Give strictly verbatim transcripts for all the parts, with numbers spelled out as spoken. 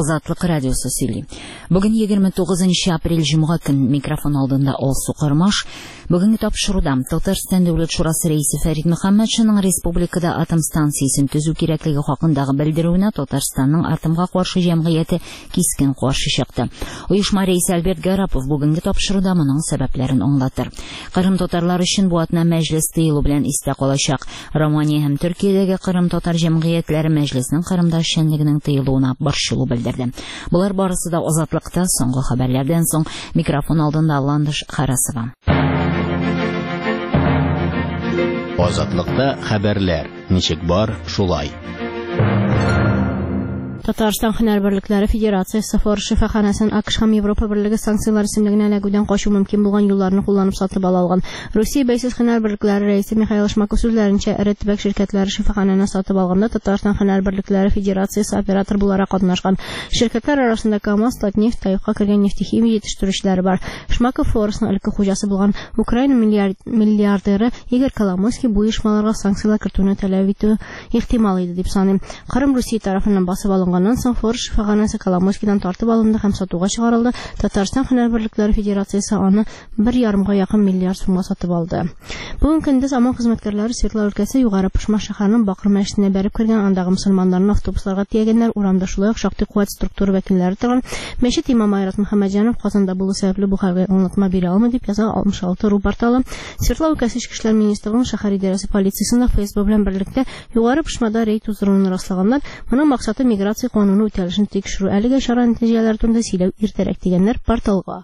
Азатлык радиосы сөйли. Бүген егерме тугызынчы апрель җомга көн микрофон алдында Алсу Кырмаш. Бүгенге тапшыруда Татарстан Дәүләт Шурасы рәисе Фәрит Мөхәммәтшинның республикада атом станциясын төзү кирәклеге хакындагы белдерүенә Татарстанның атомга каршы җәмгыяте кискен каршы чыкты. Оешма рәисе Альберт Гарапов бүгенге тапшыруда моның сәбәпләрен аңлатыр. Кырым татарлары өчен бу атна мәҗлес тыелу белән истә калачак. Романия һәм Төркиядәге Кырым татар җәмгыятьләре мәҗлеснең Кырымда эшчәнлегенең тыелуына борчылу белдерде. Булар барысы да Азатлыкта соңгы хәбәрләрдән соң микрофон алдында Ландыш Харасова. Азатлыкта хәбәрләр. Ничек бар, шулай. Татарстан Һөнәр берлекләре Федерациясе Фор шифаханәсен АКШ һәм Европа берлеге санкциялар исемлегенә эләгүдән качу мөмкин булган юлларны кулланып сатып ала алган. Русия бәйсез һөнәр берлекләре рәисе Михаил Шмаков сүзләренчә, эре төбәк ширкәтләре шифаханәне сатып алганда Татарстан Һөнәр берлекләре Федерациясе оператор буларак катнашкан. Ширкәтләр арасында КАМАЗ, Татнефть, Таевка кергән нефтехимия җитештерүчеләре бар. Шмаков Форсның элекке хуҗасы булган Украина миллиардеры Игорь Коломойский бу оешмаларга санкциялар кертүне таләп итү ихтимал иде дип саныйм. Кырым Русия тарафыннан басып алынган Аннан соң Фор шифаханәсе Коломойскийдан тартып алынды һәм сатуга чыгарылды. Татарстан Һөнәр берлекләре Федерациясе аны бер ярымга якын миллиард сумга сатып алды. Бүген көндез АМОН хезмәткәрләре Свердлов өлкәсе Югары Пышма шәһәренең Бакыр мәчетенә бәреп кергән, андагы мөселманнарны автобусларга тиягәннәр, урамда шулай ук шактый куәт структура вәкилләре торган. Мәчет имамы Айрат Мөхәммәтҗанов Казанда булу сәбәпле бу хәлгә аңлатма бирә алмый дип яза алтмыш алты ру порталы. Свердлов өлкәсе Эчке эшләр министрлыгының шәһәр идарәсе полициясында Facebook белән берлектә Югары Пышмада рейд уздыруны раслаганнар. Моның максаты миграция кануны үтәлешен тикшерү. Әлегә чара нәтиҗәләре турында сөйләү иртәрәк дигәннәр порталга.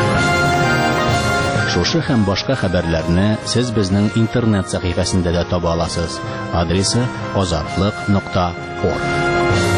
Шушы һәм башка хәбәрләрне сез безнең интернет сәхифәсендә дә таба аласыз. Адресы азатлык нокта орг.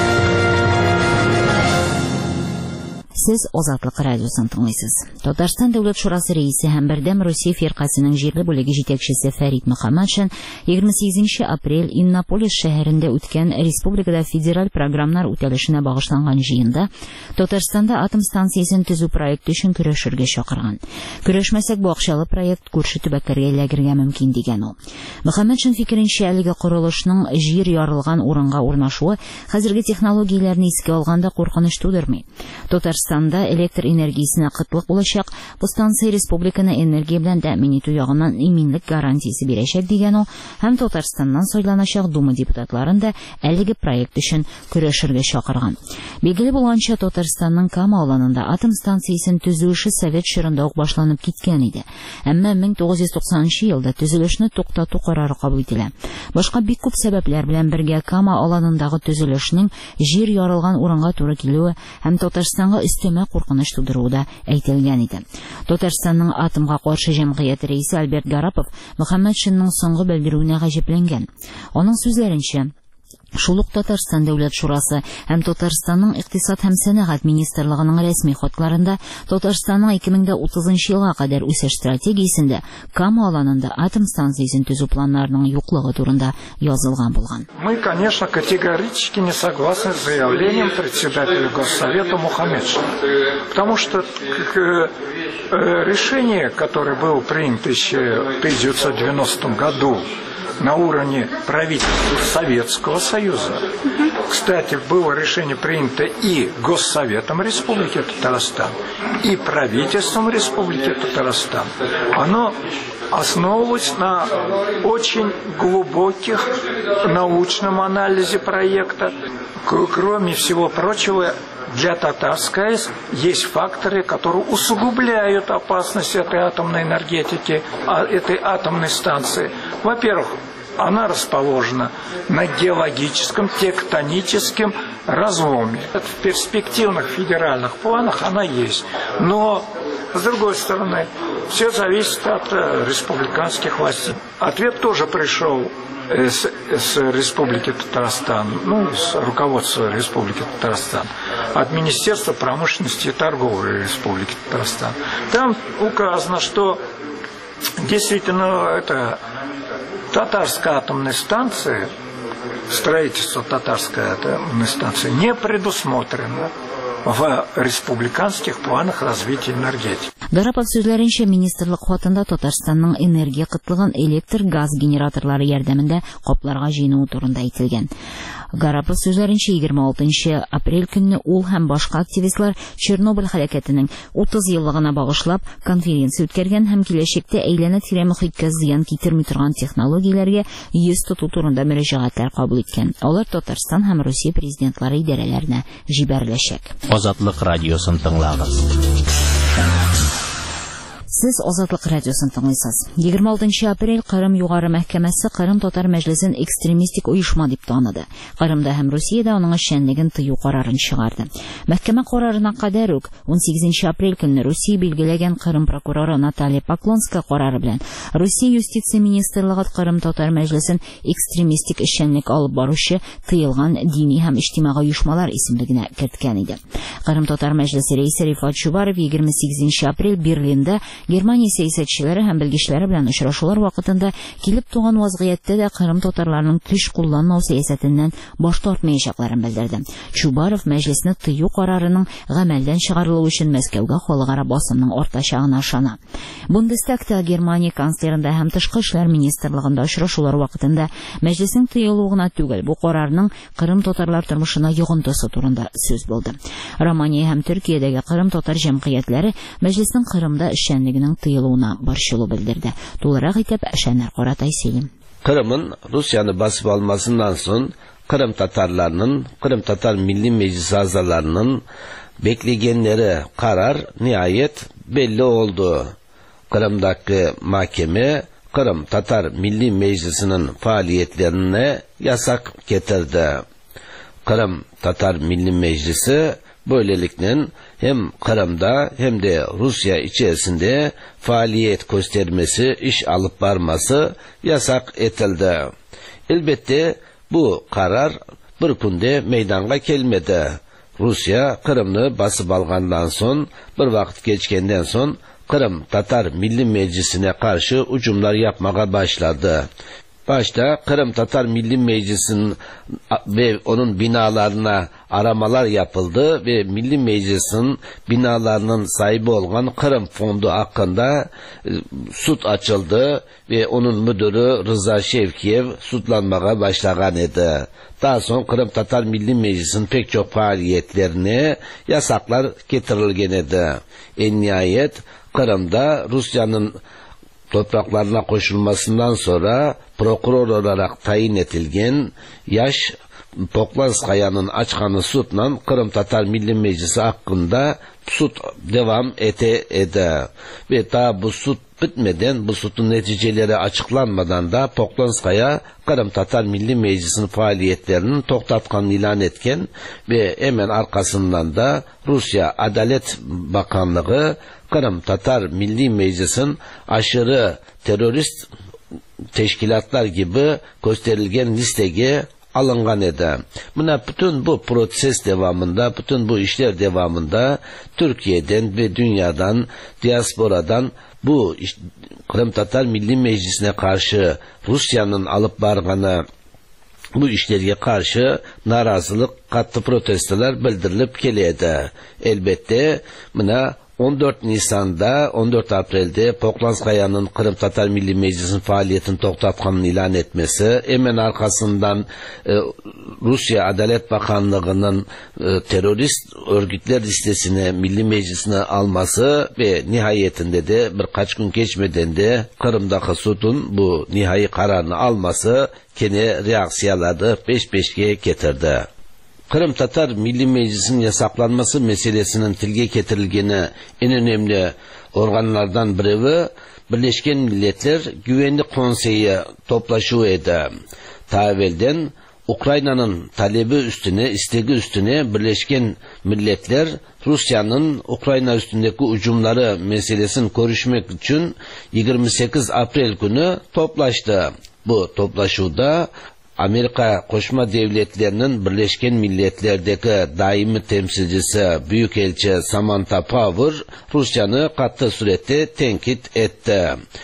Сез Азатлык радиосын тыңлыйсыз. Татарстан Дәүләт Шурасы рәисе һәм Бердәм Русия фиркасының җирле бүлеге җитәкчесе Фәрит Мөхәммәтшин егерме сигезенче апрель Иннополис шәһәрендә үткән республикада федераль программнар үтәлешенә багышланган җыенда Татарстанда атом станциясын төзү проекты өчен көрәшергә чакырган. Көрәшмәсәк, бу акчалы проект күрше төбәкләргә эләгергә мөмкин дигән ул. Мөхәммәтшин фикеренчә, әлеге корылышның җир ярылган урынга урнашуы хәзерге технологияләрне искә алганда куркыныч тудырмый. Татарстанда электр энергиясенә кытлык булачак, бу станция республиканы энергия белән тәэмин итү ягыннан иминлек гарантиясе бирәчәк дигән ул, һәм Татарстаннан сайланачак Дума депутатларын да әлеге проект өчен көрәшергә чакырган. Билгеле булганча, Татарстанның Кама аланында атом станциясын төзү эше Совет чорында ук башланып киткән иде. Әмма мең тугыз йөз туксанынчы елда төзелешне туктату карары кабул ителә. Башка бик күп сәбәпләр белән бергә Кама аланындагы төзелешнең җир ярылган урынга туры килүе һәм Татарстанга өстәмә куркыныч тудыруы да әйтелгән иде. Татарстанның атомга каршы җәмгыяте рәисе Альберт Гарапов Мөхәммәтшинның соңгы белдерүенә гаҗәпләнгән. Аның сүзләренчә, шул ук Татарстан Дәүләт Шурасы һәм Татарстанның икътисад һәм сәнәгать министрлыгының рәсми хатларында Татарстанның ике мең утызынчы елга кадәр үсеш стратегиясендә Кама аланында атом станциясын төзү планнарының юклыгы турында язылган булган. Мы, конечно, категорически не согласны с заявлением председателя Госсовета Мухаммедшина, потому что решение, которое было принято еще в тысяча девятьсот девяностом году на уровне правительства Советского Союза. Кстати, было решение принято и Госсоветом Республики Татарстан, и правительством Республики Татарстан. Оно основывалось на очень глубоких научном анализе проекта. Кроме всего прочего, для Татарской АЭС есть факторы, которые усугубляют опасность этой атомной энергетики, этой атомной станции. Во-первых, она расположена на геологическом, тектоническом разломе. В перспективных федеральных планах она есть. Но, с другой стороны, все зависит от республиканских властей. Ответ тоже пришел с, с Республики Татарстан, ну, с руководства Республики Татарстан, от Министерства промышленности и торговли Республики Татарстан. Там указано, что действительно это татарская атомная станция, строительство татарской атомной станции не предусмотрено в республиканских планах развития энергетики. Гарапов сүзләренчә, министрлык хатында Татарстанның энергия кытлыгын электр газ генераторлары ярдәмендә капларга җыенуы турында әйтелгән. Гарапов сүзләренчә, егерме алтынчы апрель көнне ул һәм башка активистлар Чернобыль һәлакәтенең утыз еллыгына багышлап конференция үткәргән һәм киләчәктә әйләнә-тирә мөхиткә зыян китерми торган технологияләргә йөз тоту турында мөрәҗәгатьләр кабул иткән. Алар Татарстан һәм Русия президентлары идарәләренә җибәреләчәк. Азатлык радиосын тыңлагыз. Сез Азатлык радиосын тыңлыйсыз. егерме алтынчы апрель Кырым югары мәхкәмәсе Кырым татар мәҗлесен экстремистик оешма дип таныды. Кырымда һәм Русиядә аның эшчәнлеген тыю карарын чыгарды. Мәхкәмә карарына кадәр үк он сигезенче апрель көнне Русия билгеләгән Кырым прокуроры Наталья Поклонская карары белән Русия юстиция министрлыгы Кырым татар мәҗлесен экстремистик эшчәнлек алып баручы тыелган дини һәм иҗтимагый оешмалар исемлегенә керткән иде. Кырым татар мәҗлесе рәисе Рифат Чубаров егерме сигезенче апрель Берлинда Германия сәясәтчеләре һәм белгечләре белән очрашулар вакытында килеп туган вазгыятьтә дә Кырым татарларының көч кулланмау сәясәтеннән баш тартмаячакларын белдерде. Чубаров мәҗлесне тыю карарының гамәлдән чыгарылуы өчен Мәскәүгә халыкара басымның артачагына ышана. Бундестагта Германия канцлерында һәм тышкы эшләр министрлыгында очрашулар вакытында мәҗлеснең тыелуына түгел, бу карарның Кырым татарлар тормышына йогынтысы турында сүз булды. Романия һәм Төркиядәге Кырым татар җәмгыятьләре мәҗлеснең Кырымда эшчәнлегенең тыелуына борчылу белдерде. Тулырак итеп Шәнәр Каратай Селим. Kırım'ın Rusya'nı basıp almasından sonra Kırım Tatarlarının, Kırım Tatar Milli Meclisi azalarının bekleyenleri karar nihayet belli oldu. Kırım'daki mahkeme Kırım Tatar Milli Meclisi'nin faaliyetlerine yasak getirdi. Kırım Tatar Milli Meclisi böylelikle hem Kırım'da hem de Rusya içerisinde faaliyet göstermesi, iş alıp varması yasak edildi. Elbette bu karar bir günde meydana gelmedi. Rusya Kırım'ı basıp algandan son, bir vakit geçkenden son Kırım Tatar Milli Meclisi'ne karşı hücumlar yapmaya başladı. Başta Kırım Tatar Milli Meclisi'nin ve onun binalarına aramalar yapıldı ve Milli Meclis'in binalarının sahibi olan Kırım Fondu hakkında e, sud açıldı ve onun müdürü Rıza Şevkiyev sudlanmaya başlagan idi. Daha sonra Kırım Tatar Milli Meclisi'nin pek çok faaliyetlerine yasaklar getirilgen idi. En nihayet Kırım'da Rusya'nın topraklarına koşulmasından sonra prokuror olarak tayin edilgen yaş Poklazkaya'nın açkanı sudla Kırım Tatar Milli Meclisi hakkında sud devam ete ede. Ve daha bu sud bitmeden, bu sudun neticeleri açıklanmadan da Poklazkaya Kırım Tatar Milli Meclisi'nin faaliyetlerinin toktatkanını ilan etken ve hemen arkasından da Rusya Adalet Bakanlığı Kırım Tatar Milli Meclisi'nin aşırı terörist teşkilatlar gibi gösterilgen listeye alıngan edi. Buna bütün bu proses devamında, bütün bu işler devamında Türkiye'den ve dünyadan, diasporadan bu Kırım Tatar Milli Meclisi'ne karşı Rusya'nın alıp barganı bu işlerine karşı narazılık, katı protestolar bildirilip geliydi. Elbette buna on dört Nisan'da, on dört April'de Poklazkaya'nın Kırım Tatar Milli Meclisi'nin faaliyetini toktatkanını ilan etmesi, hemen arkasından e, Rusya Adalet Bakanlığı'nın e, terörist örgütler listesine Milli Meclisi'ne alması ve nihayetinde de birkaç gün geçmeden de Kırım'daki sudun bu nihai kararını alması kene reaksiyaları peş peşe getirdi. Kırım Tatar Milli Meclisi'nin yasaklanması meselesinin tilge getirilgeni en önemli organlardan biri Birleşken Milletler Güvenlik Konseyi toplaşığı edi. Ta evvelden Ukrayna'nın talebi üstüne, istegi üstüne Birleşken Milletler Rusya'nın Ukrayna üstündeki hücumları meselesini görüşmek için yirmi sekiz April günü toplaştı. Bu toplaşıda Amerika Koşma Devletlerinin Birleşken Milletler'deki daimi temsilcisi Büyükelçi Samantha Power Rusya'nı katı surette tenkit etti.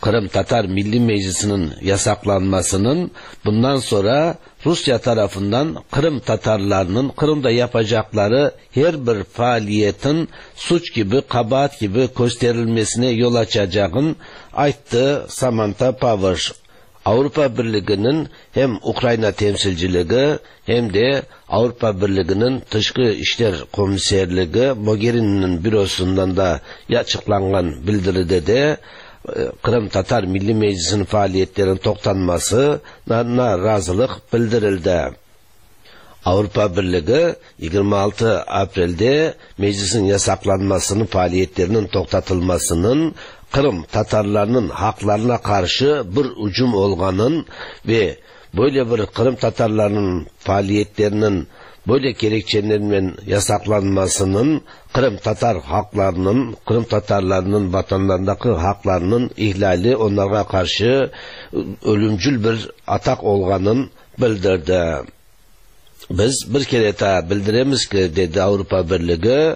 Kırım Tatar Milli Meclisi'nin yasaklanmasının bundan sonra Rusya tarafından Kırım Tatarlarının Kırım'da yapacakları her bir faaliyetin suç gibi, kabahat gibi gösterilmesine yol açacağını ayttı Samantha Power. Avrupa Birliği'nin hem Ukrayna temsilciliği hem de Avrupa Birliği'nin Dışkı İşler Komiserliği Mogherini'nin bürosundan da açıklanan bildiride de Kırım Tatar Milli Meclisi'nin faaliyetlerinin toktanmasına razılık bildirildi. Avrupa Birliği yirmi altı Aprel'de meclisin yasaklanmasının faaliyetlerinin toktatılmasının Kırım Tatarlarının haklarına karşı bir ucum olganın ve böyle bir Kırım Tatarlarının faaliyetlerinin böyle gerekçelerinin yasaklanmasının Kırım Tatar haklarının, Kırım Tatarlarının vatanlarındaki haklarının ihlali, onlara karşı ölümcül bir atak olganın bildirdi. Biz bir kere daha bildiremiz ki, dedi Avrupa Birliği,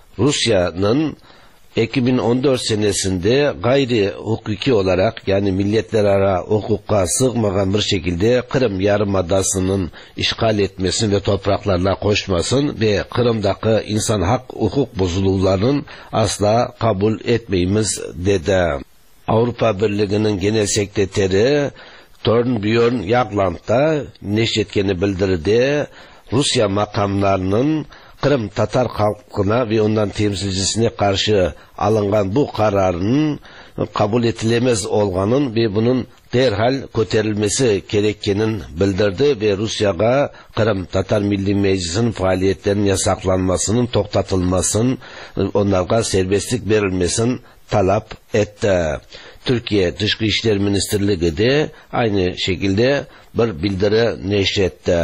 Rusya'nın iki bin on dört senesinde gayri hukuki olarak, yani milletlerarası hukuka sığmayan bir şekilde Kırım Yarımadası'nın işgal etmesin ve topraklarla koşmasın ve Kırım'daki insan hak hukuk bozuluklarının asla kabul etmeyimiz dedi. Avrupa Birliği'nin Genel Sekreteri Torbjörn Jagland da neşetkeni bildirdi. Rusya makamlarının Kırım Tatar halkına ve ondan temsilcisine karşı alıngan bu kararın kabul edilemez olganın ve bunun derhal köterilmesi gerekkenin bildirdi ve Rusya'ya Kırım Tatar Milli Meclisi'nin faaliyetlerinin yasaklanmasının toktatılmasının, onlara serbestlik verilmesinin talep etti. Türkiye Dışkı İşler Ministerliği de aynı şekilde bir bildiri neşretti.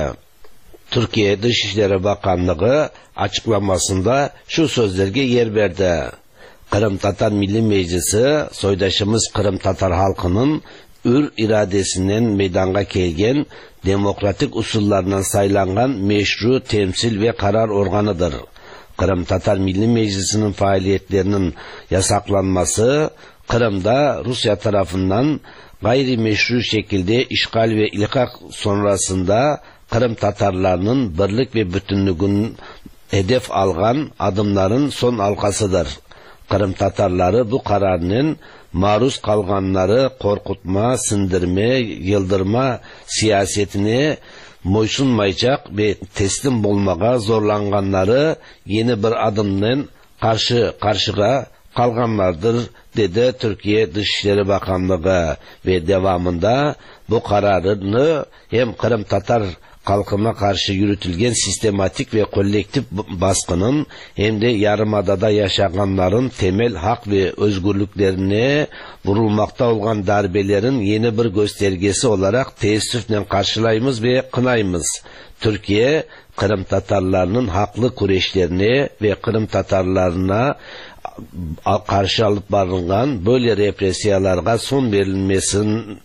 Türkiye Dışişleri Bakanlığı açıklamasında şu sözlerge yer verdi. Kırım Tatar Milli Meclisi, soydaşımız Kırım Tatar halkının ür iradesinden meydana gelgen, demokratik usullarından sayılan meşru temsil ve karar organıdır. Kırım Tatar Milli Meclisi'nin faaliyetlerinin yasaklanması, Kırım'da Rusya tarafından gayri meşru şekilde işgal ve ilhak sonrasında Kırım Tatarlarının birlik ve bütünlüğünü hedef algan adımların son halkasıdır. Kırım Tatarları bu kararının maruz kalganları korkutma, sindirme, yıldırma siyasetine moysunmayacak ve teslim olmağa zorlanganları yeni bir adımdan karşı karşıya kalganlardır, dedi Türkiye Dışişleri Bakanlığı ve devamında bu kararını hem Kırım Tatar halkına karşı yürütülgen sistematik ve kolektif baskının hem de Yarımada'da yaşayanların temel hak ve özgürlüklerine vurulmakta olan darbelerin yeni bir göstergesi olarak teessüfle karşılayımız ve kınayımız. Türkiye, Kırım Tatarlarının haklı kureşlerine ve Kırım Tatarlarına karşı alıp barınan böyle represiyalarga son verilmesinin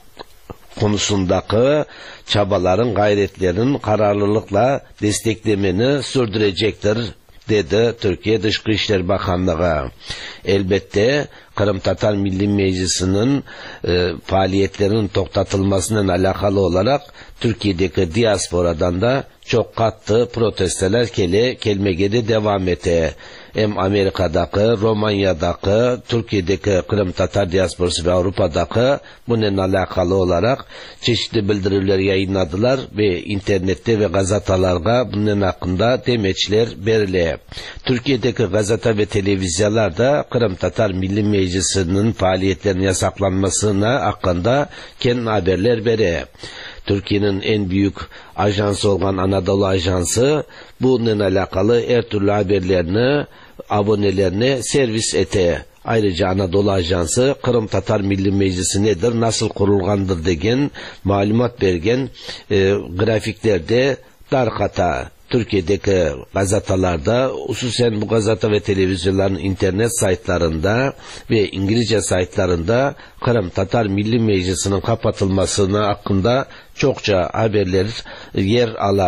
konusundaki çabaların, gayretlerin kararlılıkla desteklemeni sürdürecektir, dedi Türkiye Dışkı İşler Bakanlığı. Elbette Kırım Tatar Milli Meclisi'nin e, faaliyetlerinin toktatılmasından alakalı olarak Türkiye'deki diasporadan da çok katı protestolar kele kelmegede devam etti. Hem Amerika'daki, Romanya'daki, Türkiye'deki Kırım Tatar diasporası ve Avrupa'daki bununla alakalı olarak çeşitli bildiriler yayınladılar ve internette ve gazetalarda bunun hakkında demeçler verildi. Türkiye'deki gazete ve televizyonlarda Kırım Tatar Milli Meclisi'nin faaliyetlerinin yasaklanmasına hakkında kendi haberler veriyor. Türkiye'nin en büyük ajansı olan Anadolu Ajansı bununla alakalı her türlü haberlerini abonelerine servis ete. Ayrıca Anadolu Ajansı Kırım Tatar Milli Meclisi nedir, nasıl kurulgandır degen malumat vergen e, grafiklerde darkata. Türkiye'deki gazetelerde, hususen bu gazete ve televizyonların internet saytlarında ve İngilizce saytlarında Kırım Tatar Milli Meclisi'nin kapatılmasına hakkında çokça haberler yer ala.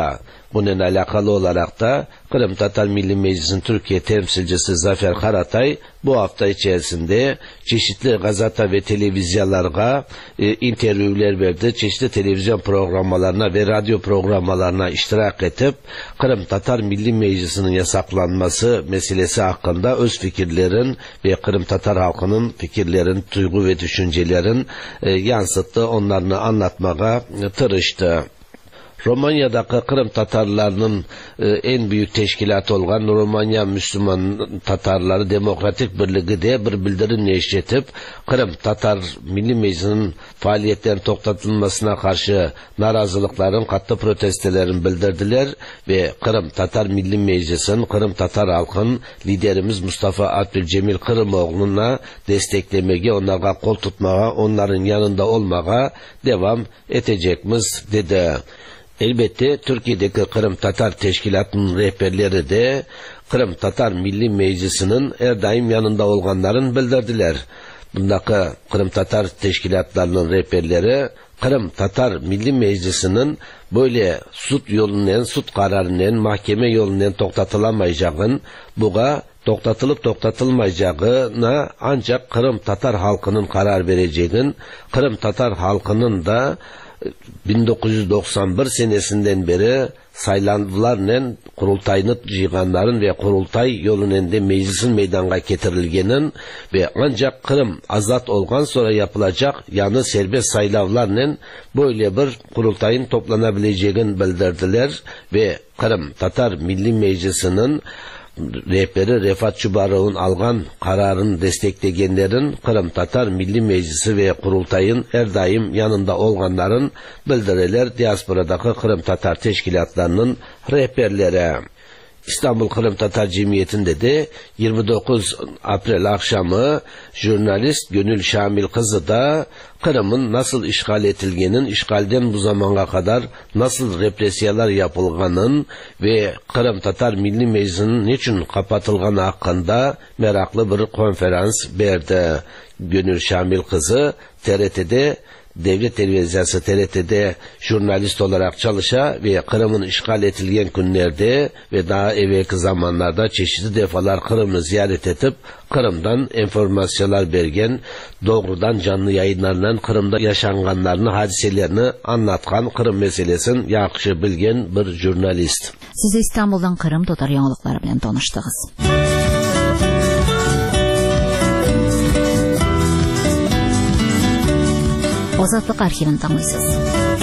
Bununla alakalı olarak da Kırım Tatar Milli Meclisi'nin Türkiye temsilcisi Zafer Karatay bu hafta içerisinde çeşitli gazete ve televizyonlara e, intervüler verdi. Çeşitli televizyon programlarına ve radyo programlarına iştirak edip Kırım Tatar Milli Meclisi'nin yasaklanması meselesi hakkında öz fikirlerin ve Kırım Tatar halkının fikirlerin, duygu ve düşüncelerin e, yansıttı, onlarını anlatmaya tırıştı. Romanya'daki Kırım Tatarlarının e, en büyük teşkilatı olan Romanya Müslüman Tatarları Demokratik Birliği de bir bildirim neşretip Kırım Tatar Milli Meclisi'nin faaliyetlerin toktatılmasına karşı narazılıkların, katı protestelerin bildirdiler ve Kırım Tatar Milli Meclisi'nin Kırım Tatar halkın liderimiz Mustafa Abdülcemil Kırımoğlu'na desteklemeye, onlara kol tutmaya, onların yanında olmaya devam edecekmiz dedi. Elbette Türkiye'deki Kırım Tatar Teşkilatı'nın rehberleri de Kırım Tatar Milli Meclisi'nin her daim yanında olanların bildirdiler. Bundaki Kırım Tatar Teşkilatlarının rehberleri Kırım Tatar Milli Meclisi'nin böyle sut yolundan, sut kararından, mahkeme yolundan toktatılamayacağın, buğa toktatılıp toktatılmayacağına ancak Kırım Tatar halkının karar vereceğin, Kırım Tatar halkının da bin dokuz yüz doksan bir senesinden beri saylandılarla kurultayını yığanların ve kurultay yolunun da meclisin meydana getirilgenin ve ancak Kırım azat olgan sonra yapılacak yani serbest saylavlarla böyle bir kurultayın toplanabileceğini bildirdiler ve Kırım Tatar Milli Meclisi'nin rehberi Refat Çubarov'un algan kararını destekleyenlerin Kırım Tatar Milli Meclisi ve kurultayın her daim yanında olanların bildiriler diasporadaki Kırım Tatar teşkilatlarının rehberleri. İstanbul Kırım Tatar Cemiyeti'nde de yirmi dokuz April akşamı jurnalist Gönül Şamil kızı da Kırım'ın nasıl işgal edilgenin, işgalden bu zamana kadar nasıl represiyalar yapılganın ve Kırım Tatar Milli Meclisi'nin niçin kapatılganı hakkında meraklı bir konferans verdi. Gönül Şamil kızı T R T'de Devlet Televizyası T R T'de jurnalist olarak çalışa ve Kırım'ın işgal edilgen günlerde ve daha evvelki zamanlarda çeşitli defalar Kırım'ı ziyaret edip Kırım'dan enformasyonlar bergen, doğrudan canlı yayınlarından Kırım'da yaşanganlarını, hadiselerini anlatkan Kırım meselesini yakışı bilgen bir jurnalist. Siz İstanbul'dan Kırım Tatar yanılıkları bilen tanıştınız. Azatlık arxivini tanıysınız.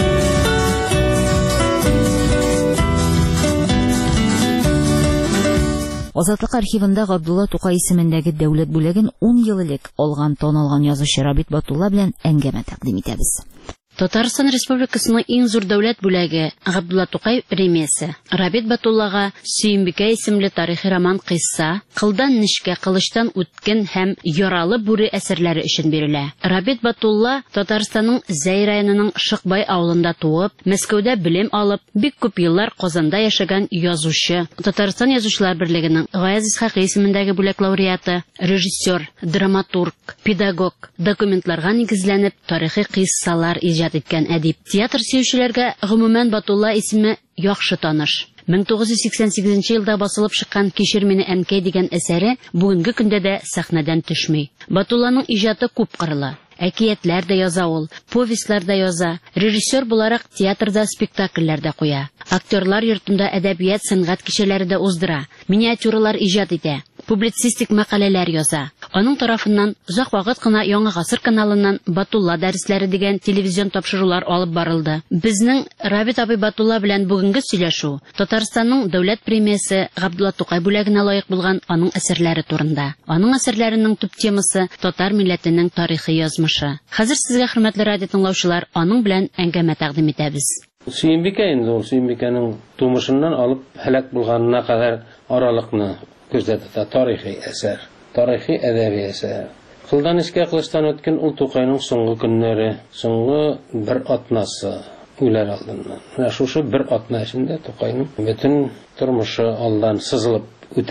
Azatlık arxivində Abdulla Tукай исемендәге дәүләт бүләген ун ел элек алган танылган язучы Рабит Батулла белән әңгәмә тәкъдим итәбез. Татарстан Республикасының иң зур дәүләт бүләге Габдулла Тукай премиясе. Рабит Батуллага Сөембикә исемле тарихи роман кыйсса, Кылдан нишкә кылычтан үткен һәм Яралы бүре әсәрләре өчен бирелә. Рабит Батулла Татарстанның Зәй районының Шыкбай авылында туып, Мәскәүдә белем алып, бик күп еллар Казанда яшәгән язучы. Татарстан Язучылар берлегенең Гаяз Исхак исемендәге бүләк лауреаты, режиссер, драматург, педагог, документларга нигезләнеп тарихи кыйссалар иҗат иткән әдип. Театр сөючеләргә гомумән Батулла исеме яхшы таныш. мең тугыз йөз сиксән сигезенче елда басылып чыккан Кичер мине әнкәй дигән әсәре бүгенге көндә дә сәхнәдән төшми. Батулланың иҗаты күп кырлы. Әкиятләр дә яза ул, повестлар да яза, режиссер буларак театрда спектакльләр дә куя. Актерлар йортында әдәбият, сәнгать кичәләре дә уздыра, миниатюралар иҗат итә, публицистик мәкаләләр яза. Аның тарафыннан узак вакыт кына Яңа гасыр каналыннан Батулла дәресләре дигән телевизион тапшырулар алып барылды. Безнең Рабит абый Батулла белән бүгенге сөйләшү Татарстанның дәүләт премиясе Габдулла Тукай бүләгенә лаек булган аның әсәрләре турында. Аның әсәрләренең төп темасы татар милләтенең тарихи язмышы. Хәзер сезгә, хөрмәтле радио тыңлаучылар, аның белән әңгәмә тәкъдим итәбез. Сөембикә инде ул Сөембикәнең тумышыннан алып һәлак булганына кадәр аралыкны күрсәтә тарихи әсәр. Тарихи әдәби әсәр. Кылдан нишкә кылычтан үткән ул Тукайның соңгы көннәре, соңгы бер атнасы үләр алдыннан. Менә шушы бер атна эчендә Тукайның бөтен тормышы алдан сызылып үтә.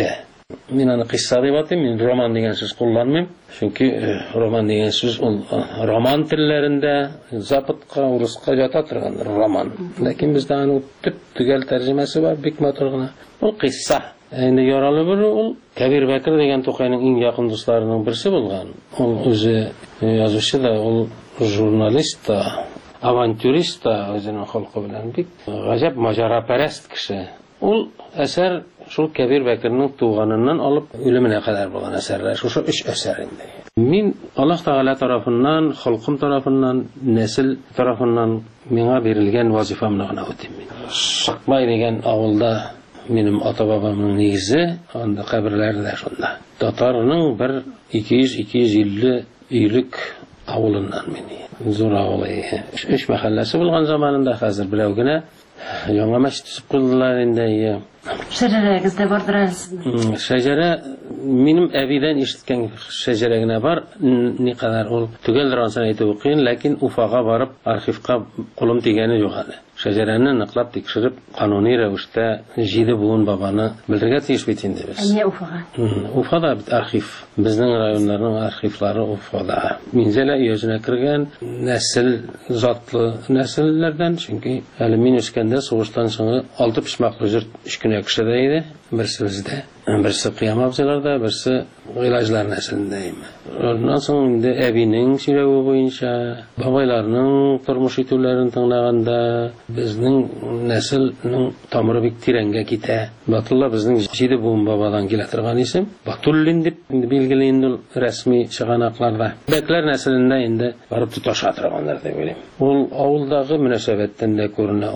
Мин аны кисса дип атыйм, мин роман дигән сүз кулланмыйм. Чөнки роман дигән сүз ул роман телләрендә западка, урыска жата торган роман. Ләкин бездә аның төп төгәл тәрҗемәсе бар, бик матур гына. Ул кисса. Инде яралы бер ул Кәбир Бәкер дигән Тукайның иң якын дусларының берсе булган. Ул үзе язучы да, ул журналист та, авантюрист та, үзенең халкы белән бик гаҗәп маҗарапәрәст кеше. Ул әсәр шул Кәбир Бәкернең туганыннан алып үлеменә кадәр булган әсәрләр, шушы өч әсәр инде. Мин Аллаһ Тәгалә тарафыннан, халкым тарафыннан, нәсел тарафыннан миңа бирелгән вазифамны гына үтим. Шакмай дигән авылда минем ата-бабамның нигезе, анда каберләре дә шунда. Татарның бер ике йөз - ике йөз илле өйлек авылыннан мин. Зур авылы. Өч мәхәлләсе булган заманында, хәзер берәү генә яңа мәчет төзеп куйдылар инде. Шәҗәрәгездә бардыр әле. Шәҗәрә минем әбидән ишеткән шәҗәрә генә бар. Никадәр ул төгәл рансын әйтеп укыйм, ләкин Уфага барып архивка кулым тигәне юк әле. Шәҗәрәне ныклап тикшереп, кануни рәвештә җиде буын бабаны белергә тиеш бит инде без. Әниә Уфага. Уфада бит архив. Безнең районнарның архивлары Уфада. Минзәлә өязенә кергән нәсел затлы нәселләрдән, чөнки әле мин үскәндә сугыштан соң алты пишмаклы җырт өч кенә кешедә иде. Берсе бездә, берсе Кыям абзыйларда, берсе Гыйлаҗлар нәселендә име. Оннан соң инде әбинең сөйләве буенча, бабайларның тормыш итүләрен тыңлаганда, безнең нәселнең тамыры бик тирәнгә китә. Батулла безнең җиде буын бабадан килә торган исем. Батуллин дип билгеле инде рәсми чыганакларда. Бәкләр нәселендә инде барып тоташа торганнар дип уйлыйм. Ул авылдагы мөнәсәбәттән дә күренә,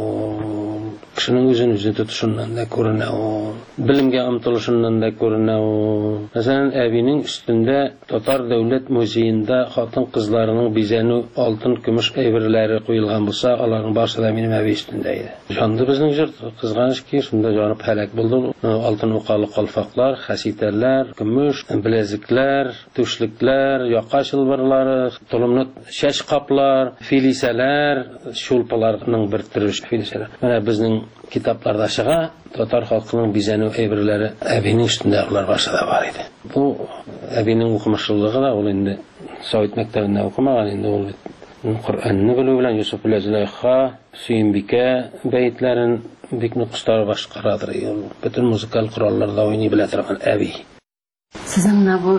ул кешенең үзен үзе тотышыннан да күренә, ул белемгә омтылышыннан да күренә. Мәсәлән, әбинең өстендә Татар дәүләт музеенда хатын-кызларының бизәнү алтын, көмеш әйберләре куелган булса, аларның барысы да минем әби өстендә иде. Җанды безнең җырт, кызганыч ки, шунда җанып һәлак булды. Алтын укалы калфаклар, хәситәләр, көмеш беләзекләр, түшлекләр, яка чылбырлары, толымны чәч каплар, филисәләр, шулпаларның бер төрү филисәләр. Менә безнең китапларда чыга, татар халкының бизәнү әйберләре әбинең өстендәгеләр башында бар иде. Бу әбинең укымышлыгы да, ул инде Совет мәктәбендә укымаган, инде ул Коръәнне белү белән Юсуф Ләзләйха, Сөембикә бәйтләрен бик нык кыстар башкарадыр. Бөтен музыкаль коралларда уйный белә торган әби. Сезнең бу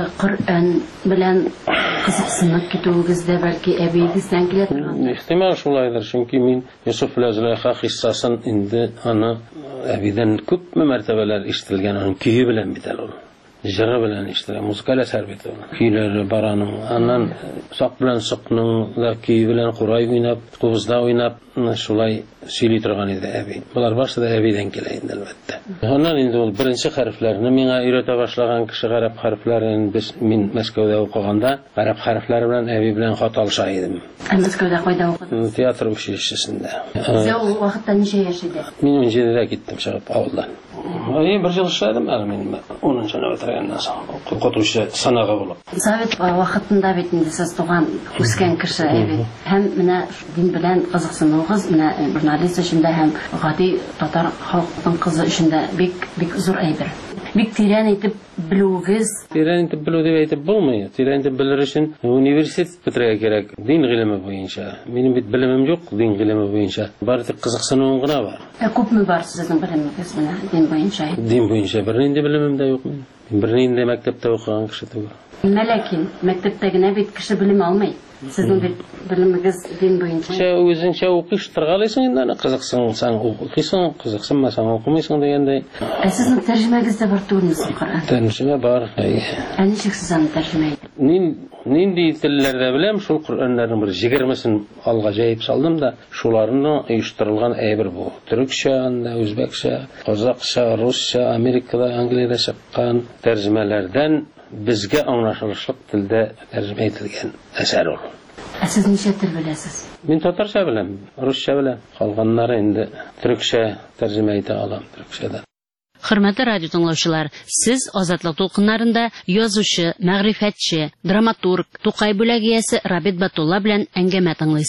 Коръән белән кызыксынып китүегездә бәлки әбигездән килә торган. Ихтимал шулайдыр, чөнки мин Юсуф Ләзләйха кыссасын инде аны әбидән күпме мәртәбәләр ишетелгән, аның көе белән бит ул. Җыры белән ишетелгән, музыкаль әсәр бит ул. Көйләре бараның, аннан сак белән сыкның да көе белән курай уйнап, кубызда уйнап, шулай сөйли торган иде әби. Булар барысы да әбидән килә инде әлбәттә. Аннан инде ул беренче хәрефләрне миңа өйрәтә башлаган кеше гарәп хәрефләрен без мин Мәскәүдә укыганда, гарәп хәрефләре белән әби белән хат алыша идем. Мәскәүдә кайда укыдың? Театр училищесендә. Сез ул вакытта ничә яшь иде? Мин унҗидедә киттем чыгып авылдан. Ай, бер ел эшләдем әле мин унынчы бетергәннән соң. Укытучы санага булып. Совет вакытында бит инде сез туган, үскән кеше әби. Һәм менә дин белән кызыксынуыгыз, менә журналист өчендә һәм гади татар халкының кызы өчендә бик бик зур әйбер. Бик тирән итеп белүгез. Тирән итеп белү дип әйтеп булмый. Тирән итеп белер өчен университет бетерергә кирәк. Дин гыйлеме буенча. Минем бит белемем юк дин гыйлеме буенча. Бары тик кызыксынуым гына бар. Ә күпме бар сезнең белемегез менә дин буенча? Дин буенча бернинди белемем дә юк минем. Бернинди мәктәптә укыган кеше түгел. Ләкин мәктәптә генә бит кеше белем алмый. Сезнең бит белемегез дин буенча. Шә үзенчә укыш торгалыйсың инде, кызыксынсаң укыйсың, кызыксынмасаң укымыйсың дигәндәй. Ә сезнең тәрҗемәгездә бар түгелме Коръән? Тәрҗемә бар. Ә ничек сез аны тәрҗемә иттегез? Мин нинди телләрдә беләм, шул Коръәннәрнең бер егермесен алга җәеп салдым да, шуларның оештырылган әйбер бу. Төрекчә, анда үзбәкчә, казакча, русча, Америкада, Англиядә чыккан тәрҗемәләрдән безгә аңлашылышлык телдә тәрҗемә ителгән әсәр ул. Ә сез ничә тел беләсез? Мин татарча беләм, русча беләм. Калганнары инде төрекчә тәрҗемә итә алам, төрекчәдә. Хөрмәтле радио тыңлаучылар, сез Азатлык тулкыннарында язучы, мәгърифәтче, драматург, Тукай бүләгиясе Рабит Батулла белән әңгәмә тыңлыйсыз.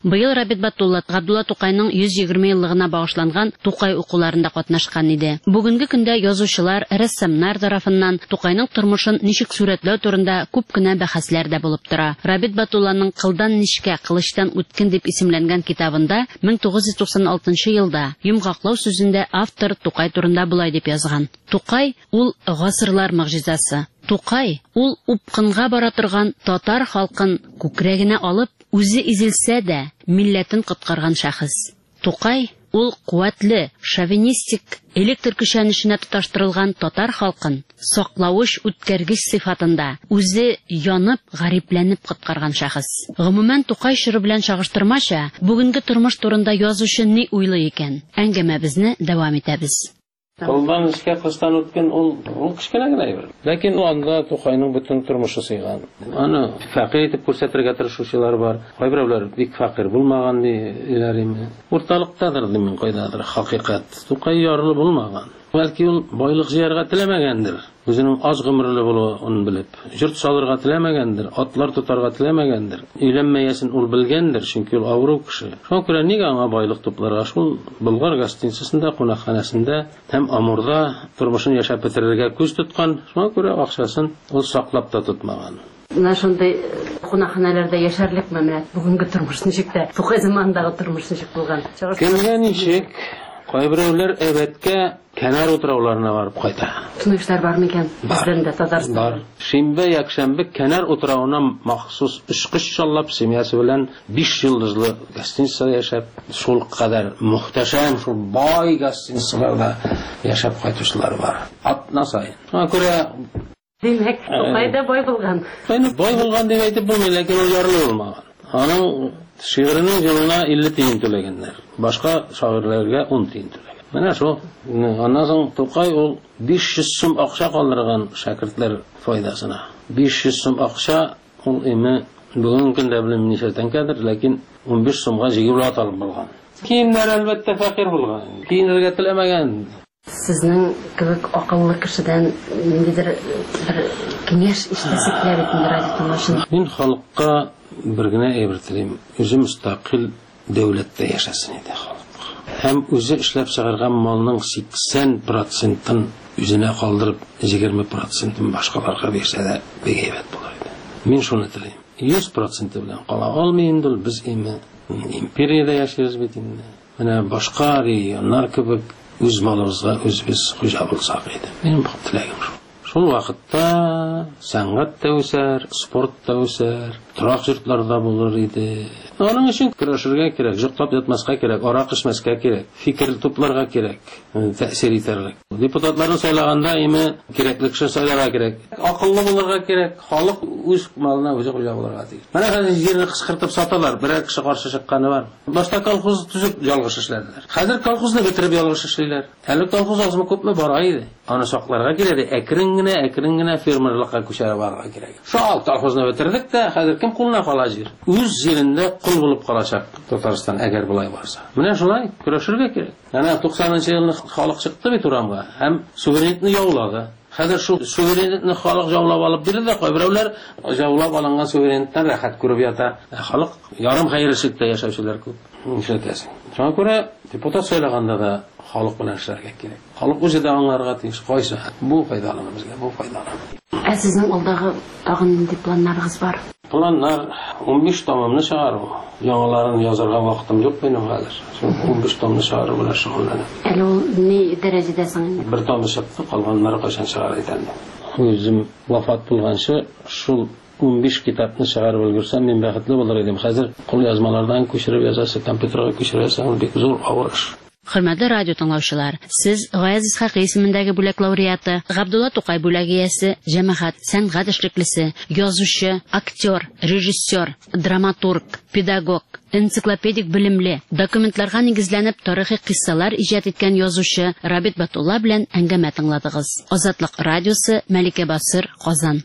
Быел Рабит Батулла Габдулла Тукайның йөз егерме еллыгына багышланган Тукай укуларында катнашкан иде. Бүгенге көндә язучылар, рәссамнар тарафыннан Тукайның тормышын ничек сүрәтләү турында күп кенә бәхәсләр дә булып тора. Рабит Батулланың «Кылдан нишкә, кылычтан үткен» дип исемләнгән китабында мең тугыз йөз туксан алтынчы елда Йомгаклау сүзендә автор Тукай турында булай дип язган. Тукай ул гасырлар мөгъҗизасы. Тукай ул упкынга бара торган татар халкын күкрәгенә алып, үзе изелсә дә милләтен коткарган шәхес. Тукай ул куәтле, шовинистик, электр көчәнешенә тоташтырылган татар халкын саклавыч үткәргеч сыйфатында үзе янып, гарипләнеп коткарган шәхес. Гомумән Тукай чоры белән чагыштырмача, бүгенге тормыш турында язучы ни уйлый икән? Әңгәмәбезне дәвам итәбез. Кылдан эшкә кылыштан үткән ул ул кичкенә генә әйбер. Ләкин ул анда Тукайның бөтен тормышы сыйган. Аны фәкыйрь итеп күрсәтергә тырышучылар бар. Кайберәүләр бик фәкыйрь булмаган диләр. Урталыктадыр ди мин кайдадыр хакыйкать. Тукай ярлы булмаган. Бәлки ул байлык җыярга теләмәгәндер. Үзенең аз гомерле булуын белеп, җырт салырга теләмәгәндер, атлар тотарга теләмәгәндер. Өйләнмәясен ул белгәндер, чөнки ул авыру кеше. Шуңа күрә нигә аңа байлык тупларга? Шул Болгар гостиницасында, кунакханәсендә һәм Амурда тормышын яшәп бетерергә күз тоткан. Шуңа күрә акчасын ул саклап та тотмаган. Менә шундый кунакханәләрдә яшәрлек мәмләт бүгенге тормыш ничек тә, Тукай заманындагы тормыш ничек булган? Кемгә ничек? Кайберәүләр әбәткә Кәнәр утрауларына барып кайта. Тынычлар бар микән? Бездән дә Татарстанда. Бар. Шимбә, якшәмбе Кәнәр утрауына махсус очкыч чаллап семьясы белән биш йолдызлы гостиницада яшәп, шул кадәр мөхтәшәм, шул бай гостиницаларда яшәп кайтучылар бар. Атна сайын. Шуңа күрә димәк, Тукайда бай булган. Бай булган дип әйтеп булмый, ләкин ул ярлы булмаган. Аның шигырының елына илле тиен түләгәннәр. Башка шагыйрьләргә ун тиен түләгән. Менә шул. Аннан соң Тукай ул биш йөз сум акча калдырган шәкертләр файдасына. биш йөз сум акча ул име бүген көндә белән ничә тәңкәдер, ләкин ун биш сумга җигеп аталып булган. Киемнәр әлбәттә фәкыйрь булган. Киенергә теләмәгән. Сезнең кебек акыллы кешедән ниндидер бер киңәш ишетәсе килә бит инде радио тыңлашын. Мин халыкка бер генә әйбер телим. Үзе мустақил дәүләттә яшәсен иде халык. Һәм үзе эшләп чыгарган малның сиксән процентын үзенә калдырып, егерме процентын башкаларга бирсә дә бик әйбәт булыр иде. Мин шуны телим. йөз процент белән кала алмый инде ул без име империядә яшәйбез бит инде. Менә башка районнар кебек үз малыбызга үзебез хуҗа булсак иде. Минем бу теләгем шул. Шул вакытта сәнгать та үсәр, спорт та үсәр, торак йортларда булыр иде. Аның өчен көрәшергә кирәк, җоклап ятмаска кирәк, арак эчмәскә кирәк, фикер тупларга кирәк, тәэсир итәрлек. Депутатларны сайлаганда име кирәкле кеше сайларга кирәк. Акыллы булырга кирәк, халык үз малына үзе хуҗа булырга тиеш. Менә хәзер җирне кыскыртып саталар, берәр кеше каршы чыкканы бар. Башта колхоз төзеп ялгыш эшләделәр. Хәзер колхозны бетереп ялгыш эшлиләр. Әле колхоз азмы күпме бара иде. Аны сакларга кирәк, әкрен генә, әкрен генә фермерлыкка күчәрә барырга кирәк. Шул колхозны бетердек тә, хәзер кем кулына кала җир? Үз җирендә кул булып калачак Татарстан әгәр булай барса. Менә шулай көрәшергә кирәк. Әнә туксанынчы елны халык чыкты бит урамга һәм суверенитны яулады. Хәзер шул суверенитны халык яулап алып бирде, кайберәүләр яулап алынган суверениттан рәхәт күреп ята. Халык ярым хәйршелектә яшәүчеләр күп. Нишләтәсең? Шуңа күрә депутат сайлаганда да халык белән эшләргә кирәк. Халык үзе дә аңларга тиеш. Кайсы бу файдалы безгә, бу файдалы. Ә сезнең алдагы тагын нинди планнарыгыз бар? Планнар ун биш томны чыгару. Яңаларын язарга вакытым юк минем хәзер. Шул ун биш томны чыгару белән шөгыльләнәм. Әле ул ни дәрәҗәдә соң инде? Бер том чыкты, калганнары кайчан чыгар икән? Үзем вафат булганчы шул ун биш китапны чыгарып өлгерсәм, мин бәхетле булыр идем. Хәзер кул язмалардан күчереп язасы, компьютерга күчерәсәң, бик зур авыр эш. Хөрмәтле радио тыңлаучылар, сез Гаяз Исхакый исемендәге бүләк лауреаты, Габдулла Тукай бүләге иясе, җәмәгать, сәнгать эшлеклесе, язучы, актер, режиссер, драматург, педагог, энциклопедик белемле, документларга нигезләнеп тарихи кыссалар иҗат иткән язучы Рабит Батулла белән әңгәмә тыңладыгыз. Азатлык радиосы, Мәликә Басыр, Казан.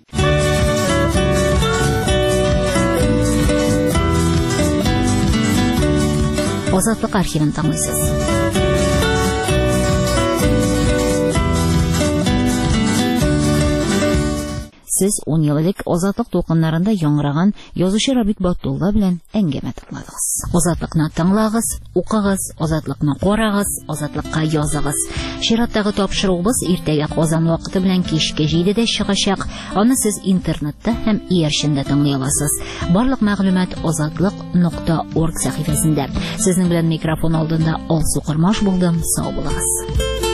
Азатлык архивын тыңлыйсыз. Сез ун ел элек Азатлык толкыннарында яңгыраган язучы Рабит Батулла белән әңгәмә тыңладыгыз. Азатлыкны тыңлагыз, укыгыз, Азатлыкны карагыз, Азатлыкка языгыз. Чираттагы тапшыруыбыз иртәгә Казан вакыты белән кичке җидедә чыгачак. Аны сез интернетта һәм иярчендә тыңлый аласыз. Барлык мәгълүмат азатлык нокта орг сәхифәсендә. Сезнең белән микрофон алдында Алсу Кырмаш булдым. Сау булыгыз.